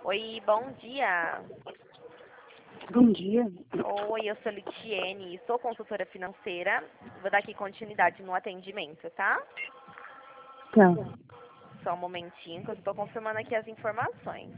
Oi, bom dia. Bom dia. Oi, eu sou Litiene, sou consultora financeira. Vou dar aqui continuidade no atendimento, tá? Tá. Só um momentinho que eu estou confirmando aqui as informações.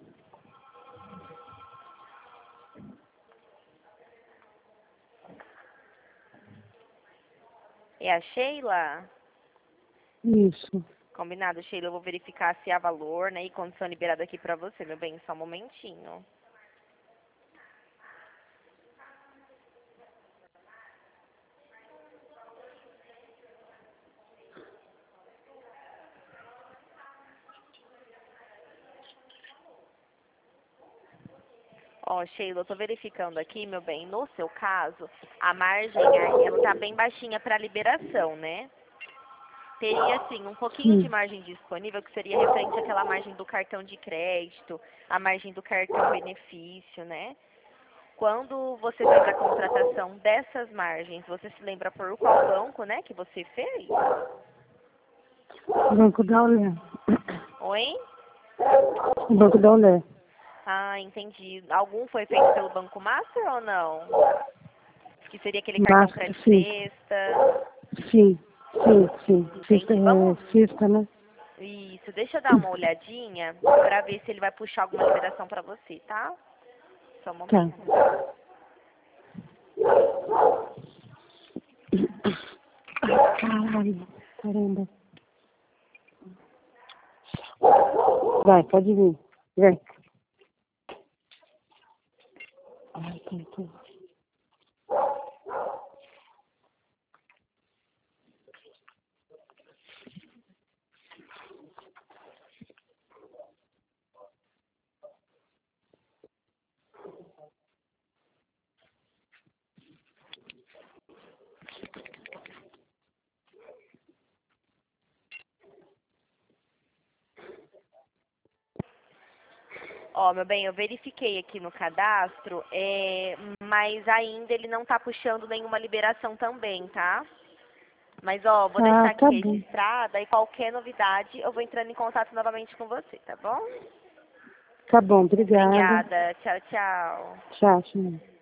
É a Sheila? Isso. Combinado, Sheila. Eu vou verificar se há valor, né, e condição liberada aqui pra você, meu bem. Só um momentinho. Ó, Sheila, eu tô verificando aqui, meu bem, no seu caso, a margem, ela tá bem baixinha para liberação, né? Teria, assim, um pouquinho de Sim. margem disponível, que seria referente àquela margem do cartão de crédito, a margem do cartão benefício, né? Quando você fez a contratação dessas margens, você se lembra por qual banco, né, que você fez? Banco da Olé. Oi? Banco da Olé. Ah, entendi. Algum foi feito pelo Banco Master ou não? Que seria aquele cartão Máscara, crédito sim. sexta. Sim. Sim. Sexta, Entendi. Vamos. sexta, né? Isso, deixa eu dar uma olhadinha pra ver se ele vai puxar alguma liberação pra você, tá? Só um Tá. momento. Caralho. Caramba. Vai, pode vir. Vem. Ai, tá. Ó, meu bem, eu verifiquei aqui no cadastro, mas ainda ele não tá puxando nenhuma liberação também, tá? Mas, ó, vou Ah, deixar aqui tá bom. registrada e qualquer novidade eu vou entrando em contato novamente com você, tá bom? Tá bom, obrigada. Obrigada. Tchau, tchau. Tchau, senhor.